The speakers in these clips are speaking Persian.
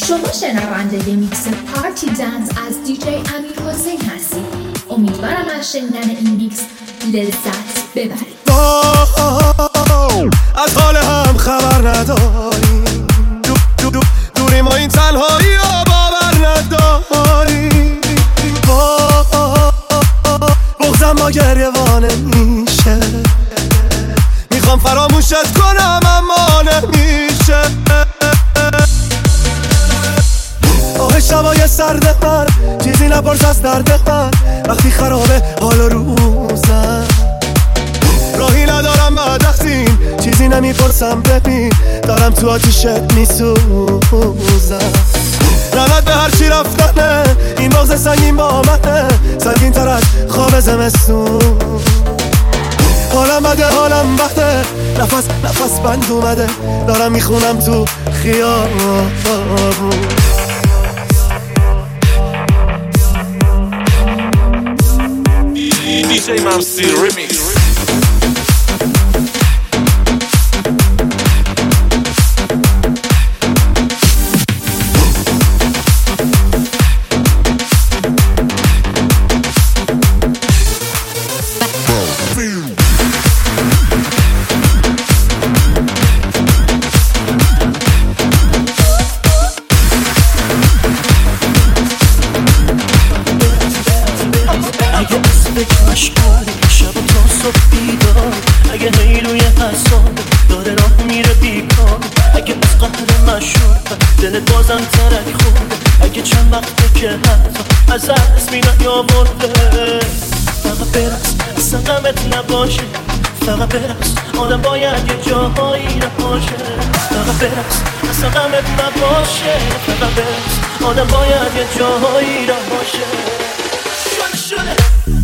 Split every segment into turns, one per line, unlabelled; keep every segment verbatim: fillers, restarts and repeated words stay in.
شما شنونده میکس پارتی دنس از دی جی امیر حسین هستید. امیدوارم از شنیدن این میکس لذت ببرید.
از حال هم خبر نداری، دو دو دو دوری ما این تنهایی ها باور نداری. بغضم با گریوانه میشه، میخوام فراموشت کنم اما نمیشه. آه شبای سرد من، چیزی نپرس از درد من، وقتی خرابه حال روزم. راهی ندارم بعد از این، چیزی نمیپرسم ببین، دارم تو آتیشت میسوزم. لعنت به هرچی رفتنه، این بغض سنگین با منه، سنگین تر از خواب زمستون. حالم بده حالم بده، نفس نفس بند اومده، دارم میخونم تو خیابون.
دی جی ممسی ریمیکس.
فقط برقص، آدم باید یه جاهایی نباشه. فقط برقص، اصلا غمت نباشه. فقط برقص، آدم باید یه جاهایی نباشه. شده شده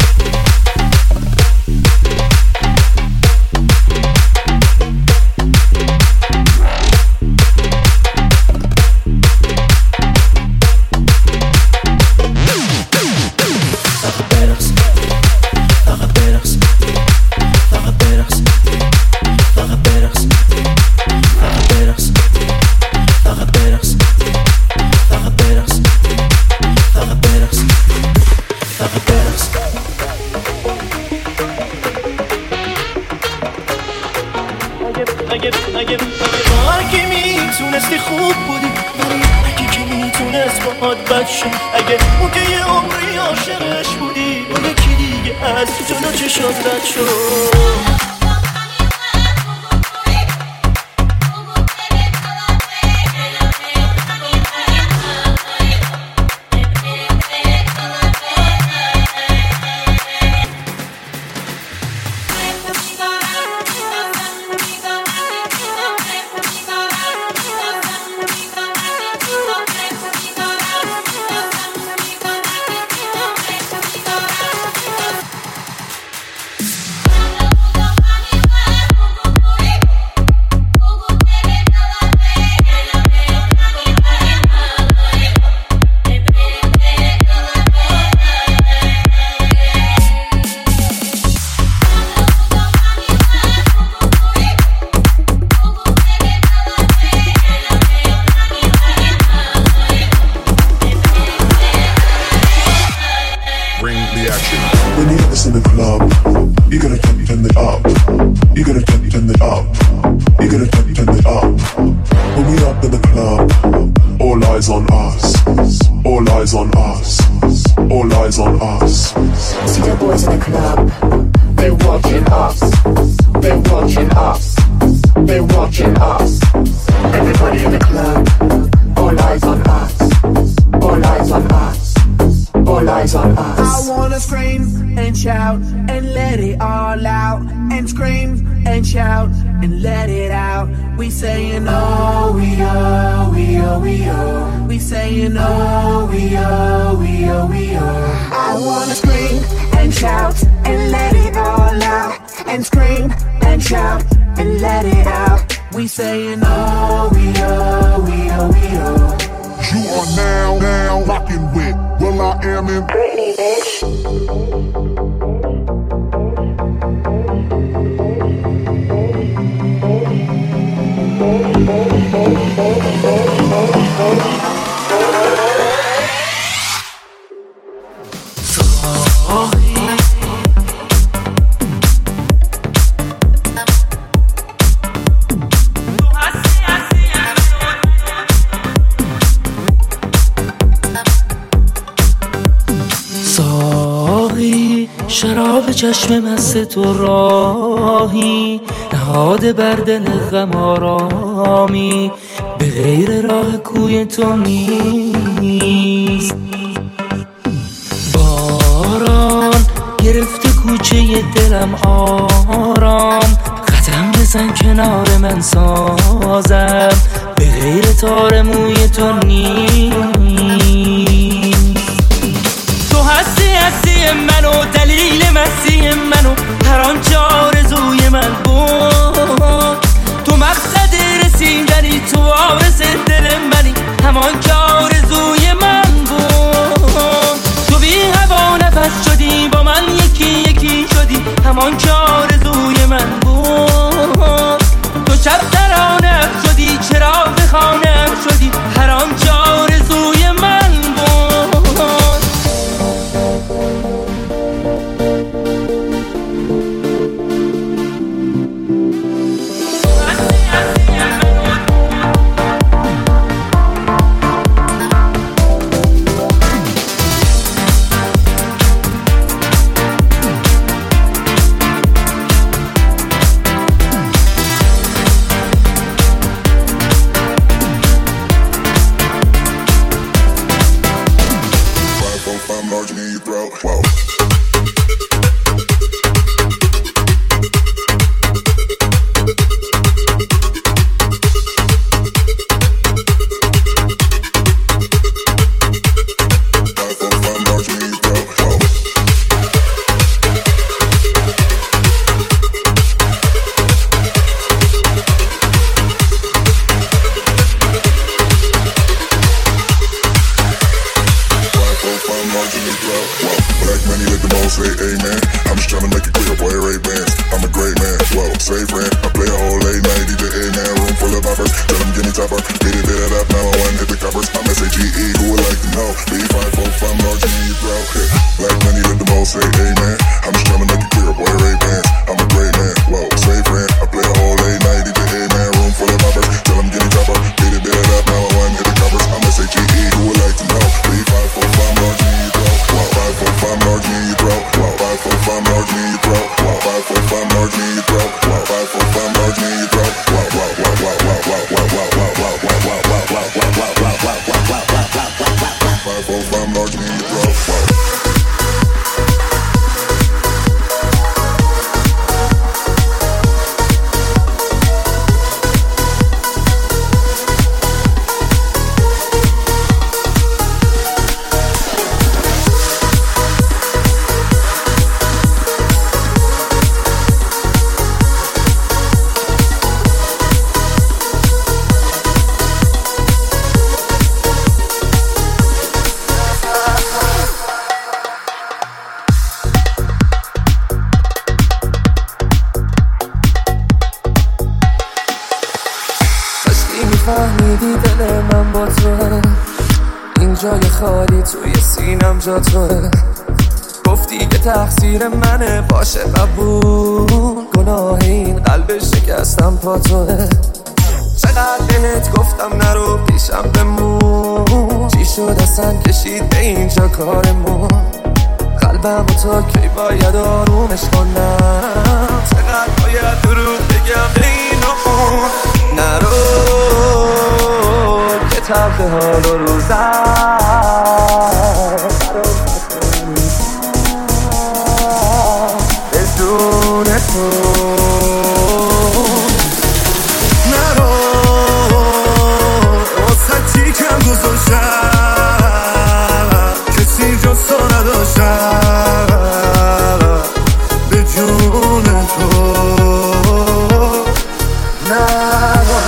اگه اون که یه عمری عاشقش بودی، اون یکی دیگه از جلو چشات رد شد.
چراغ چشم مست تو راهی نهاده بر دل غم آرامی به غیر راه کوی تو نیست. باران گرفته کوچه دلم آرام قدم بزن کنار من سازم به غیر تار موی تو نیست. تو هستی هستی منو دلیل مستی منو هر آنچه آرزوی من بود. تو مقصد رسیدنی تو وارث دل منی همان که آرزوی من بود. تو بی هوا نفس شدی با من یکی یکی شدی همان که آرزوی من بود. تو شب ترانه شدی چراغ خانه شدی هر آنچه آرزوی من بود.
فهمیدی دل من با توه این جای خالی توی سینم جا توه. گفتی که تقصیر منه باشه قبول گناه این قلب شکستم پا توه. چقدر بهت گفتم نرو پیشم بمون چی شد اصلا کشید به اینجا کارمون. قلبم و تا کی باید آرومش کنم چقدر باید دروغ بگم به این و اون. نرو که تبت حال و روزم بدون تو. نرو واسه چی کم گذاشتم کسی جز تو نداشتم بدون تو. نرو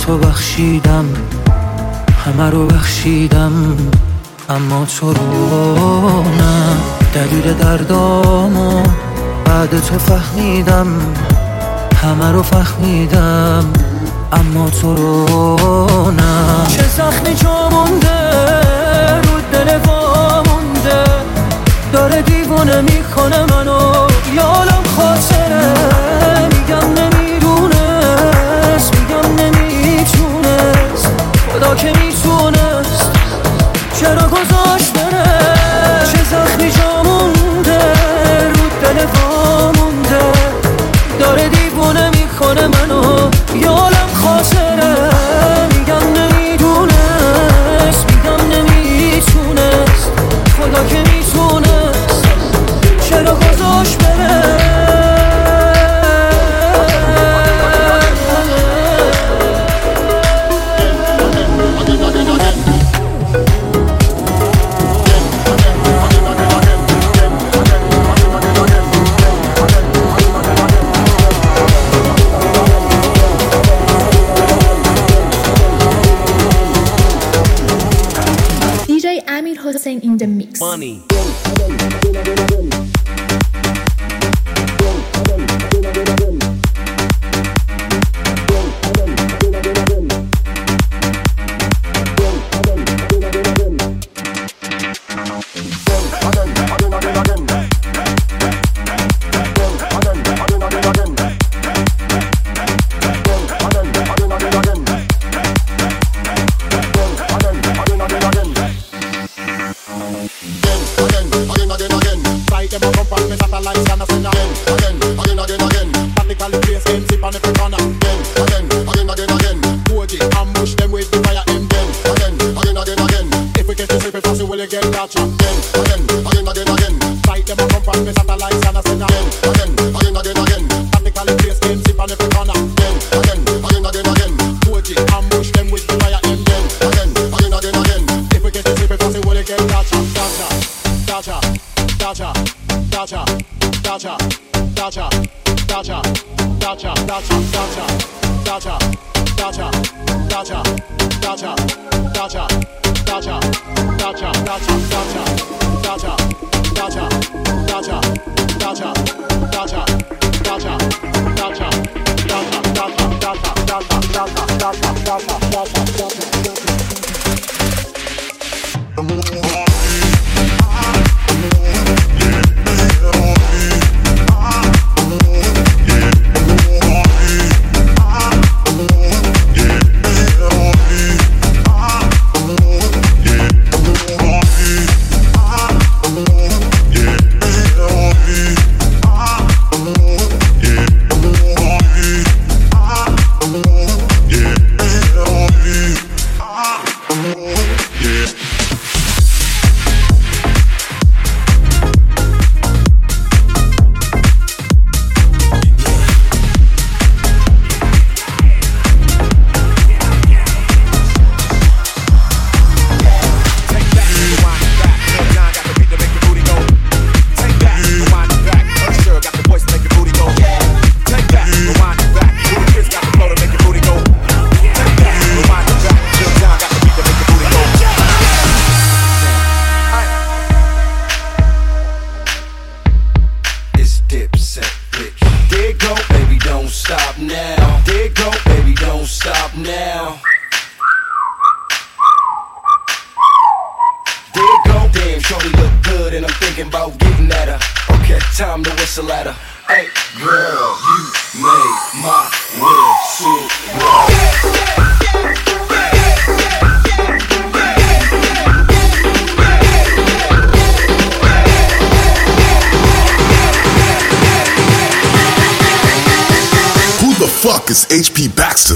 تو بخشیدم، همه رو بخشیدم، اما تو رو نه. دلیل دردامو بعد تو فهمیدم، همه رو فهمیدم، اما تو رو نه. چه زخمی جا مونده رو دل وا مونده، داره دیوونه میکنه منو، یالم خاطره. میگم نمیدونست، میگم نمیتونست، خدا که میتونست چرا گذاشت بره. چه زخمی جا مونده رو دل وا مونده، داره دیوونه میکنه منو، یالم خاطره. میگم نمیدونست، میگم نمیتونست، خدا که میتونست چرا گذاشت بره.
Hussein in the mix.
Money.
Is H P Baxter.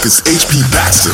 fuck is H P Baxter?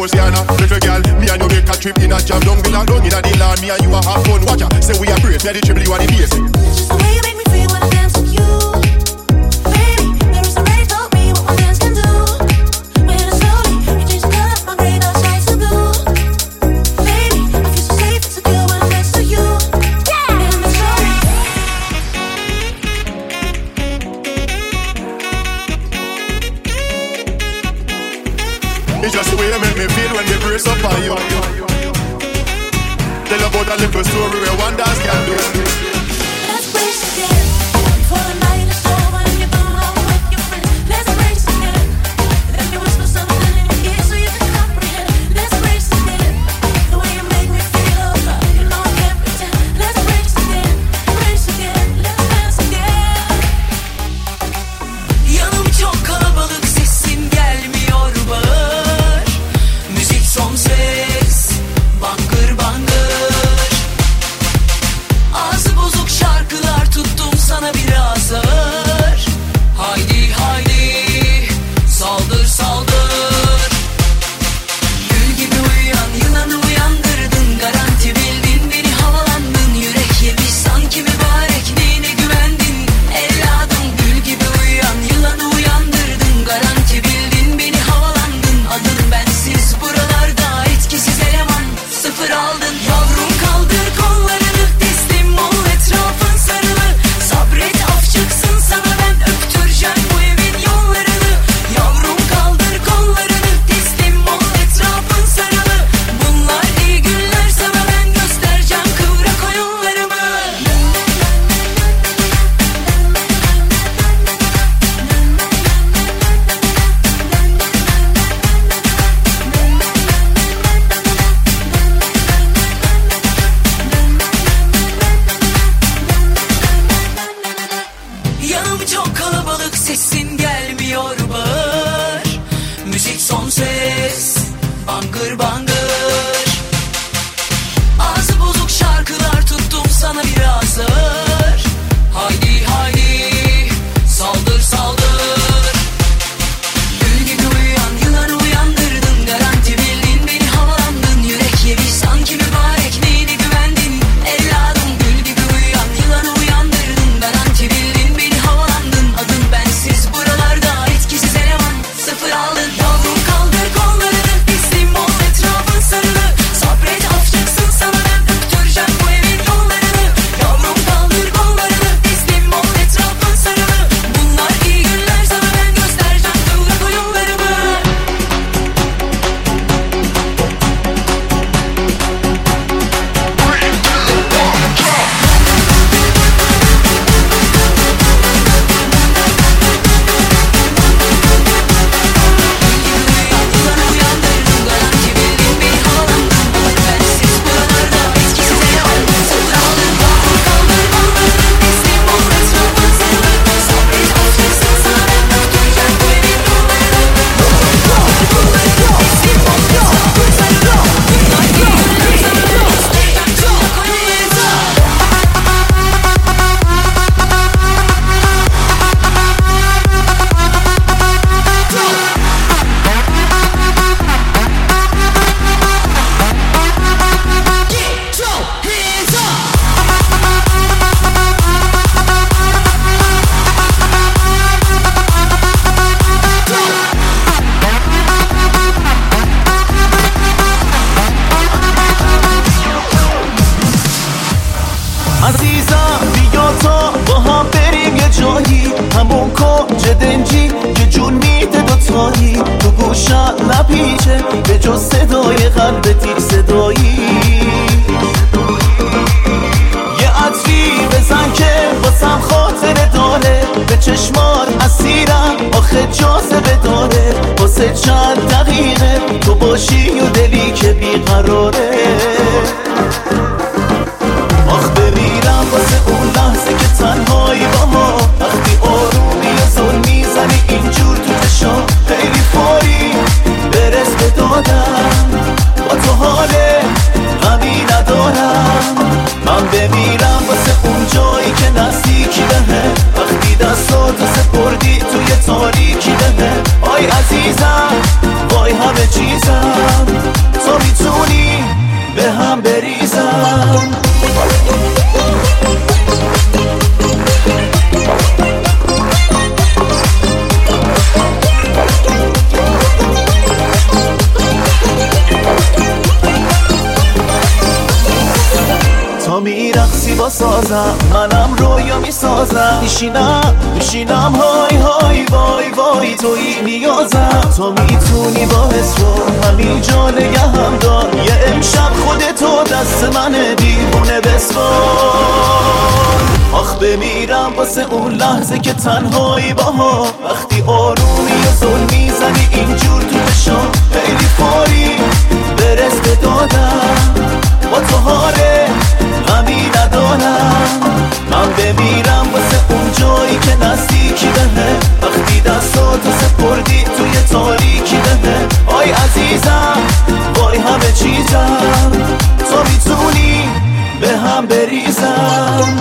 house, yeah, nah. Little girl, me and you make a trip in a jam down villa, down in a the land. Me and you a have fun, watch ya. Say we a brace, me a the triple, you a the bass.
It's just the way you make me feel when I dance with you. Baby, mirrors already told me what my dance can do. When it's slowly, you change the color, my grey dot shines so blue. Baby, I feel so safe and secure when I'm next to you. Yeah, and it's slowly.
It's just the way you make me feel when you brace up on you. Tell about a little story where one dance can do.
Let's race again before the night is over and you're going home with your friends. Let's race again. Let me whisper something in your ear so you can comprehend. Let's race again. The way you make me feel, oh God, you know I can't pretend. Let's race again, race again. Let's dance again.
Yanım çok kalabalık, sesim gelmiyor bağır. Müzik son ses, bangır bangır. Ağzı bozuk şarkılar tuttum sana biraz ağır. Haydi haydi, saldır saldır. Gül gibi uyuyan yılanı uyandırdın. Garanti bildin, beni havalandın. Yürek yemiş sanki mübarek, neyine güvendin evladım. Gül gibi uyuyan yılanı uyandırdın. Garanti bildin, beni havalandın. Adın bensiz buralarda etkisiz eleman. Sıfır aldın yavrum, kaldır kollarını. Teslim ol, etrafın sarılı. Sabret, af çıksın sana, ben öptüreceğim bu evin yollarını. Yavrum kaldır kollarını. Teslim ol, etrafın sarılı. Bunlar iyi günler, sana ben göstereceğim kıvrak oyunlarımı. Yanım çok kalabalık, sesin gelmiyor bağır. Müzik son ses, bangır bangır. Ağzı bozuk şarkılar tuttum sana biraz ağır. Haydi haydi, saldır saldır. Gül gibi uyuyan yılanı uyandırdın. Garanti bildin, beni havalandın. Yürek yemiş sanki mübarek, neyine güvendin evladım. Gül gibi uyuyan yılanı uyandırdın. Garanti bildin, beni havalandın. Adın bensiz buralarda etkisiz eleman. Sıfır aldın yavrum, kaldır kollarını. Teslim ol, etrafın sarılı. Sabret, af çıksın sana, ben öptüreceğim bu evin yollarını. Yavrum kaldır kollarını. Teslim ol, etrafın sarılı. Bunlar iyi günler, sana ben göstereceğim kıvrak oyunlarımı. Yılanı uyandırdın. Garanti bildin, beni havalandın. Adın bensiz buralarda etkisiz eleman. Sıfır aldın yavrum, kaldır kollarını. Teslim ol, etrafın sarılı. Sabret, af çıksın sana, ben öptüreceğim bu evin yollarını. Teslim ol, etrafın sarılı. Bunlar iyi günler, sana ben göstereceğim kıvrak oyunlarımı.
عزیزم بیا تا با هم بریم یه جایی، همون کنج دنجی یه جون میده دوتایی. تو گوشم نپیچه به جز صدای قلب تیر صدایی. یه عطری بزن که باسم خاطر داره. به چشمات اسیرم آخه جاذبه داره. واسه چند دقیقه تو باشی و دلی که بیقراره. آخ بمیرم واسه اون لحظه که تنهایی با ما. وقتی آرومی و زل میزنی اینجور تو چشام. خیلی فوری برس به دادم، با تو حال غمی ندارم. من بمیرم واسه اون جایی که نزدیکی بهه. وقتی دستاتو سپردی توی تاریکی بهه. آی عزیزم وای همه چیزم
بریزم. تا میرقصی با سازم منم رویا میسازم. میشینم میشینم های های وای وای توی نیازم. تو میتونی با حس رو همین جا نگهم دار. یه امشب خودتو دست منه دیوونه بسپار. آخ بمیرم واسه اون لحظه که تنهایی باها. وقتی آرومی و زل میزنی اینجور تو بشم خیلی فوری برس به دادم. با تو هاره غمی ندارم. من بمیرم واسه اون جایی که نزدیکی بهه. وقتی دستاتو سپردی توی تاریکی بهه. آی عزیزم وای همه چیزم تو میتونی به هم بریزم.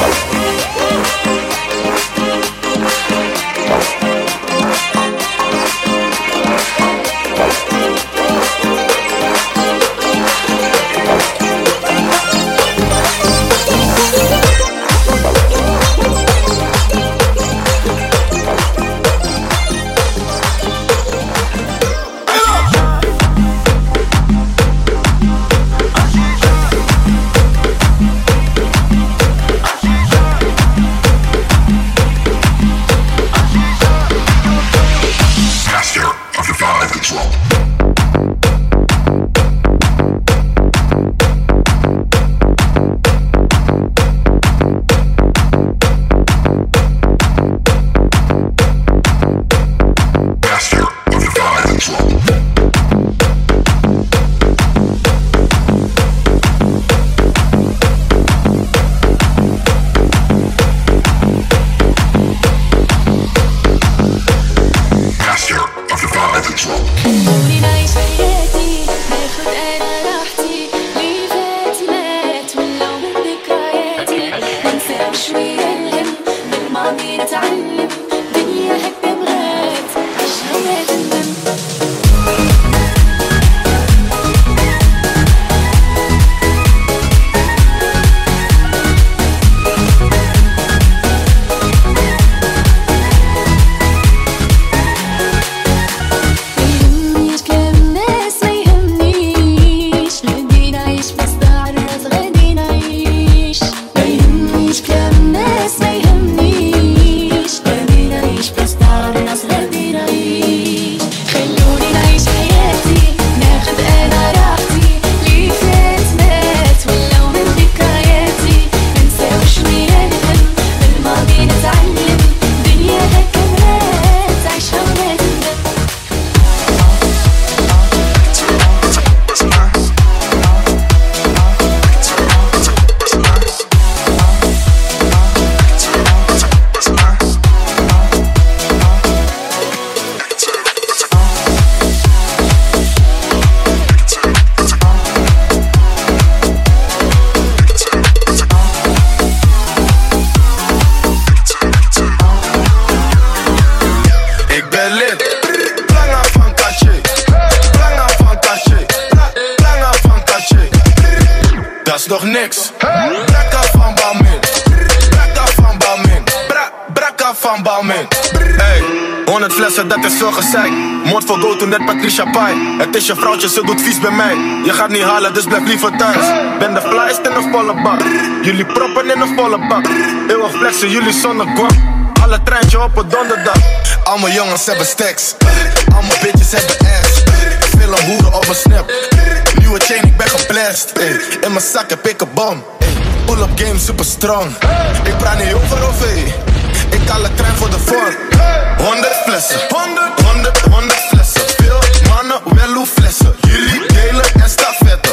Nog niks. Brakka van Balmin. Brakka van Balmin. Bra, brakka van Balmin. Hey, honderd flessen, dat is veel gezeik. Moord voor go to net Patricia Pai. Het is je vrouwtje, ze doet vies bij mij. Je gaat niet halen, dus blijf liever thuis. Ben de flyest in een volle bak. Jullie proppen in een volle bak. Eeuwig flexen, jullie zonder guap. Alle treintje op een donderdag.
Al mijn jongens hebben stacks. Al mijn bitches hebben ass. Veel een hoeren op mijn snap. Nieuwe chain, ik ben geblest. In mijn zak heb ik een bom. Pull-up game super strong. Ik praat niet over of hey. Ik haal een trein voor de vorm. Honderd flessen. Honderd, honderd, honderd flessen. Veel mannen, wel hoe flessen. Jullie delen en stafetten.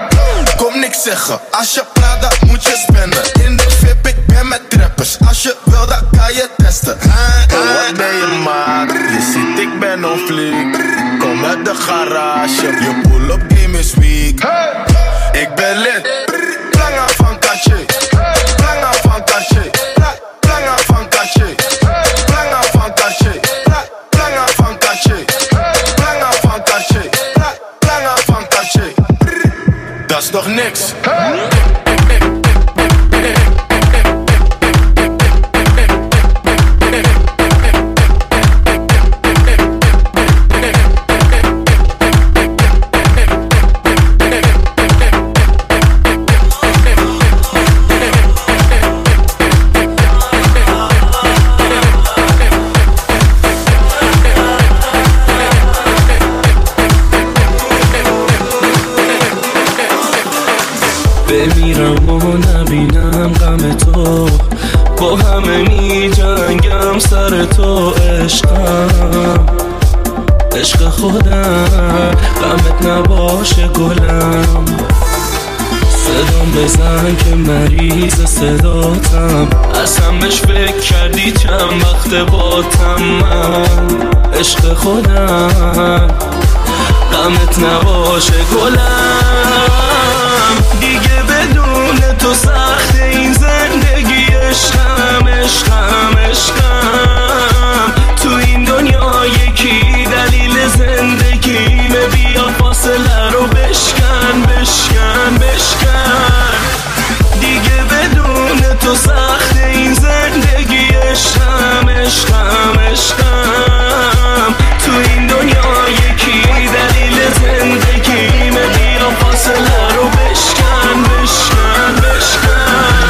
Kom niks zeggen. Als je praat, dan moet je spenden. In de V I P, ik ben met trappers. Als je wil, dan kan je testen.
Wat ben je maat? Je ziet, ik ben on fleek. Kom uit de garage.
Je pull-up game is weak. Ik ben lid. Planga van Caché. Planga van Caché. Planga van Caché. Planga van Caché. Planga van Caché. Planga van Caché. Planga van Caché.
Dat is is toch niks.
بمیرم و نبینم غم تو، با همه می جنگم سر تو. عشقم عشق خودم، غمت نباشه گلم. صدام بزن که مریض صداتم، اصلا بهش فکر کردی چند وقت باتم. من عشق خودم، غمت نباشه گلم. دیگه بدون تو سخت این زندگی. عشقم عشقم عشقم، تو این دنیا یکی دلیل زندگیمه. بیا فاصله رو بشکن بشکن بشکن. دیگه بدون تو سخت این زندگی. عشقم عشقم عشقم، تو این دنیا یکی دلیل زندگیمه. بیا فاصله رو بشکن بشکن بشکن.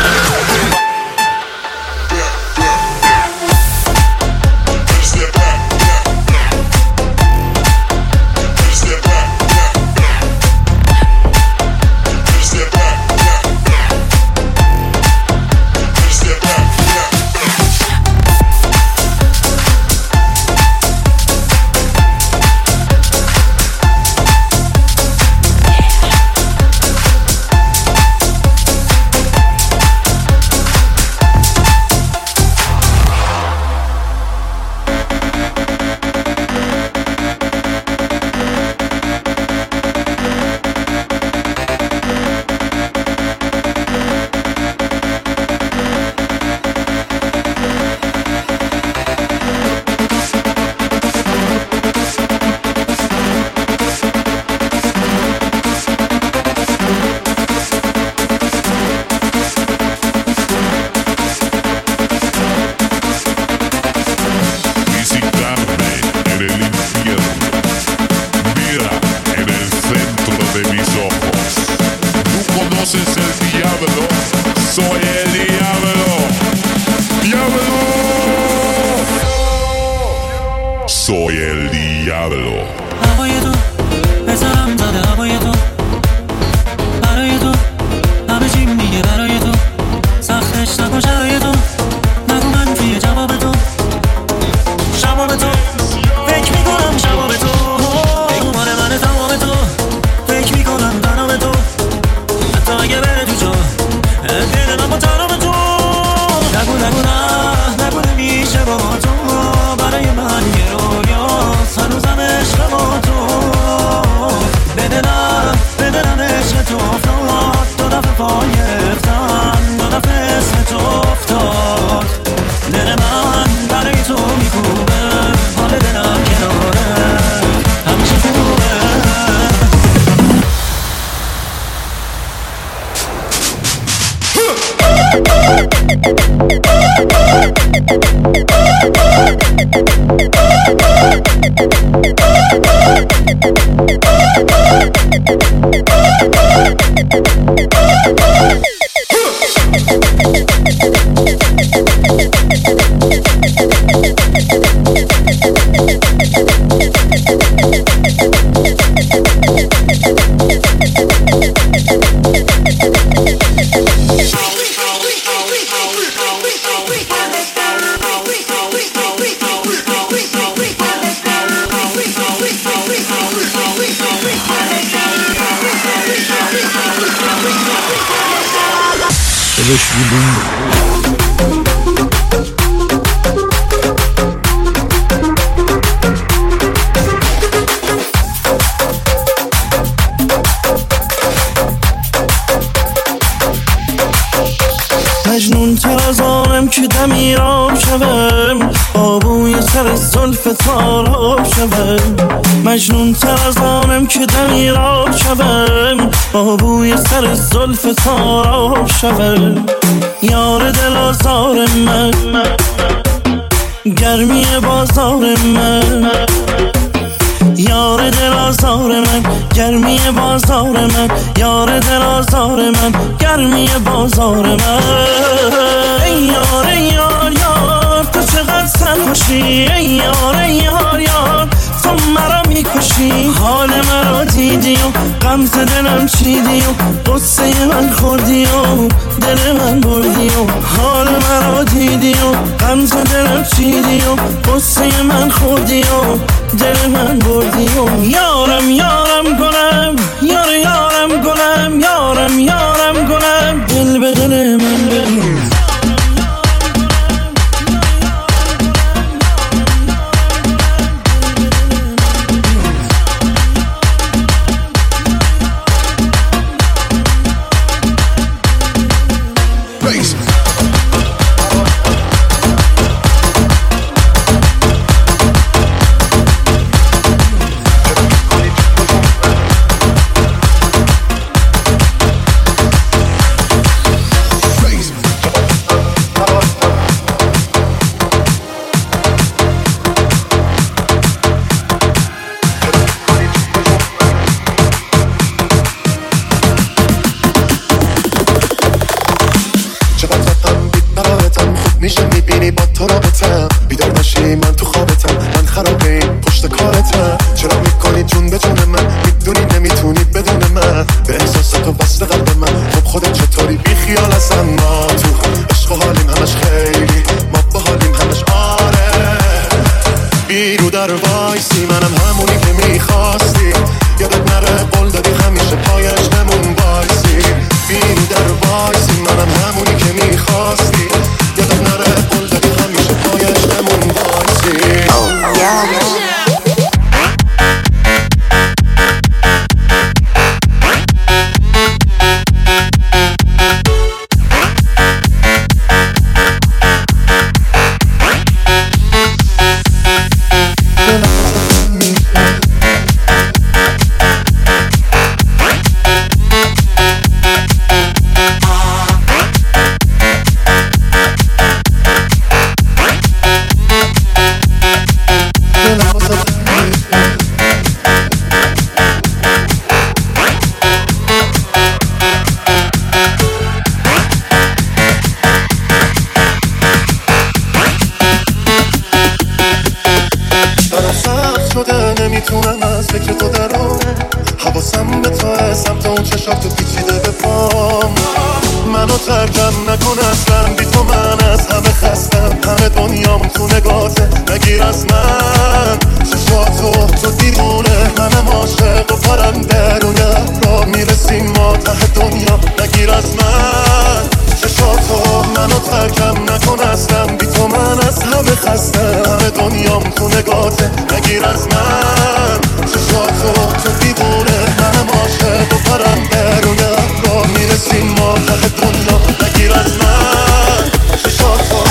مجنون ترازانم که دمیرام شوم، آبوی سر زلف تاراب شوم. مجنون ترازانم که دمیرام شوم، با بوی سر زلف تارا شود یار دل آزار من گرمی بازار من یار دل آزار من گرمی بازار من یار دل آزار من گرمی بازار من ای یار ای یار یار تو چقدر سرخوشی ای یار ای یار یار تو مرا میکشی حال مرا دیدی و غمز دلم چیدی و قصه من خوردی و دل من بردی و حال مرا دیدی و غمز دلم چیدی و قصه من خوردی و دل من بردی و یارم یارم گلم یار یارم گلم یارم یارم گلم دل به دل من بگی
میشه میبینی با تو رابطم بیدار باشی من تو خوابتم من خرابه این پشت کارتم چرا میکنی جون به جون من میدونی نمیتونی بدون من به احساسات و وصل قلب من خب خودت چطوری بی خیال هستم ما تو عشق و حالیم همش خیلی ما با حالیم همش آره بیرو در وایسی منم همونی که میخواستی یادت نره قول دادی همیشه پایش نمون وایسی بیرو در وایسی منم همونی که میخواستی یادت نره قول دادی همیشه پایش نمون وایسی نمیتونم از فکر تو درام حواسم به توه سمت اون چشات تو پیچیده به پام منو ترکم نکن اصلا بی تو من از همه خستم همه دنیام تو نگاته نگیر از من چشاتو تو دیوونه منم عاشق و پرنده روی را میرسیم ما ته دنیا نگیر از من چشاتو منو ترکم نکن اصلا بی تو من از همه خستم همه دنیام تو نگاته نگیر از من چشاتو تو دیوونه منم عاشق و پرنده روی را میرسیم ما ته دنیا نگیر از من چشاتو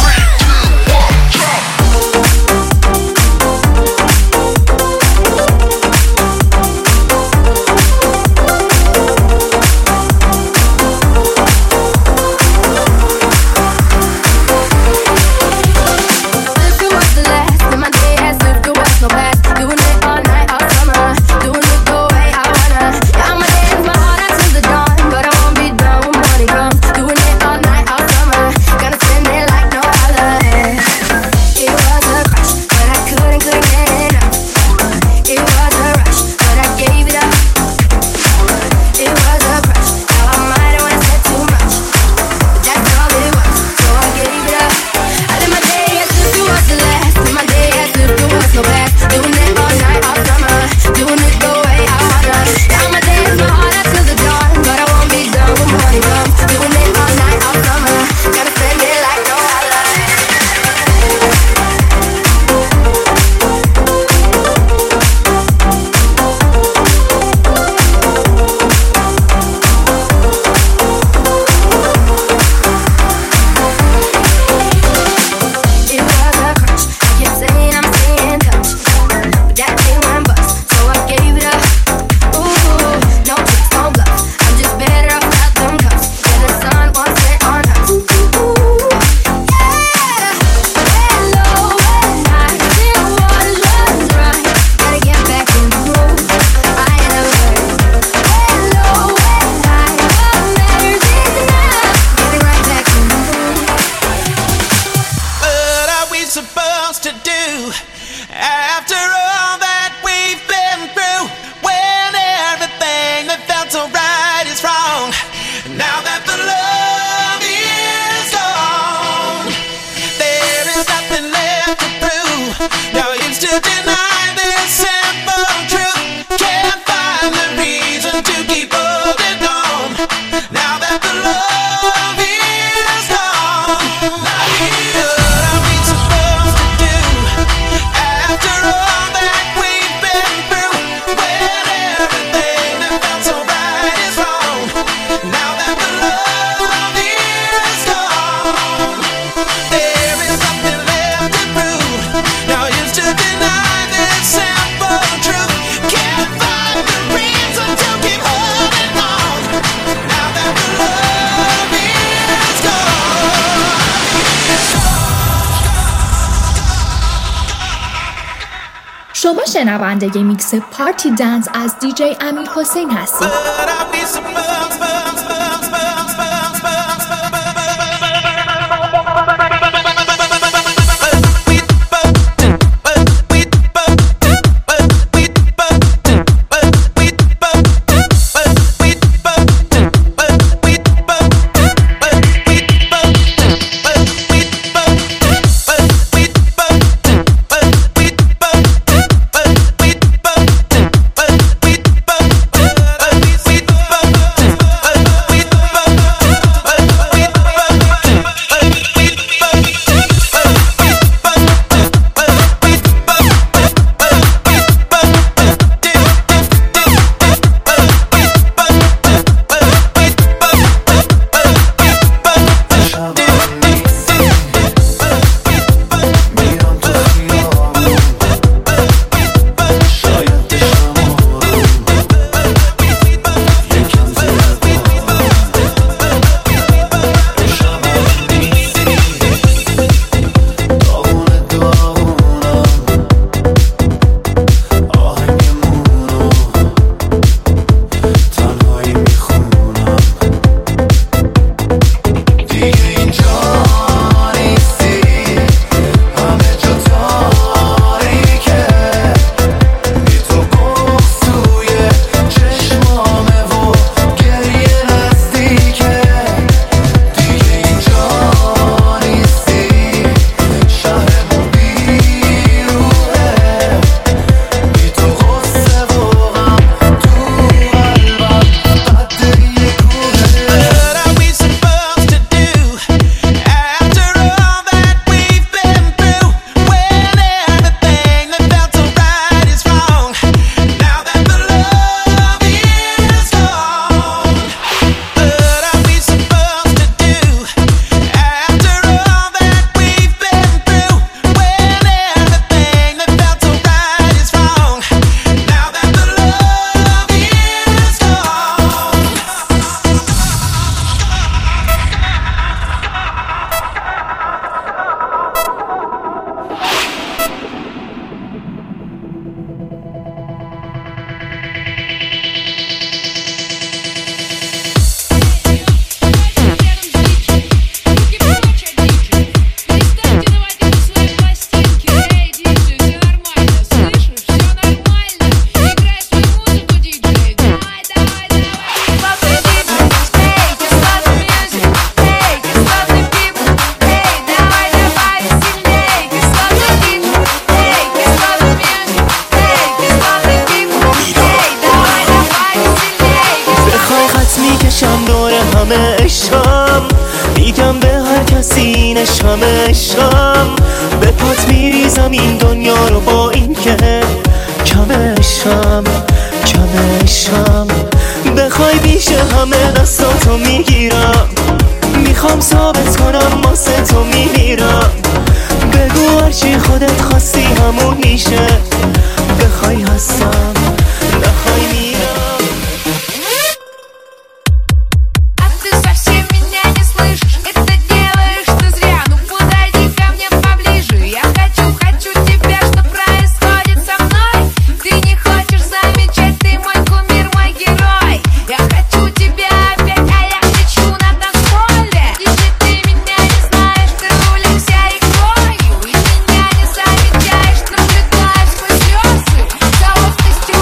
felt so right is wrong. Now that the love is gone, there is nothing left to prove. No use to deny this simple truth. Can't find the reason to keep holding on. Now that the love is gone, now what are we supposed to do after all that we've been through? When everything that felt so right is wrong. Now that the love is gone, there is nothing left to prove. No use to deny this simple truth. Can't find the reason to keep holding on. Now that the love is gone.
شما شنونده میکس پارتی دنس از دیجی امیر حسین هستید.
But I'll be supposed, supposed, supposed, supposed, supposed,
عشقم به پات میریزم این دنیا رو با این که کمشم کمشم بخوای بیش همه دستاتو میگیرم میخوام ثابت کنم واسه تو میمیرم بگو هرچی خودت خواستی همون میشه بخوای هستم نخوای میرم
Just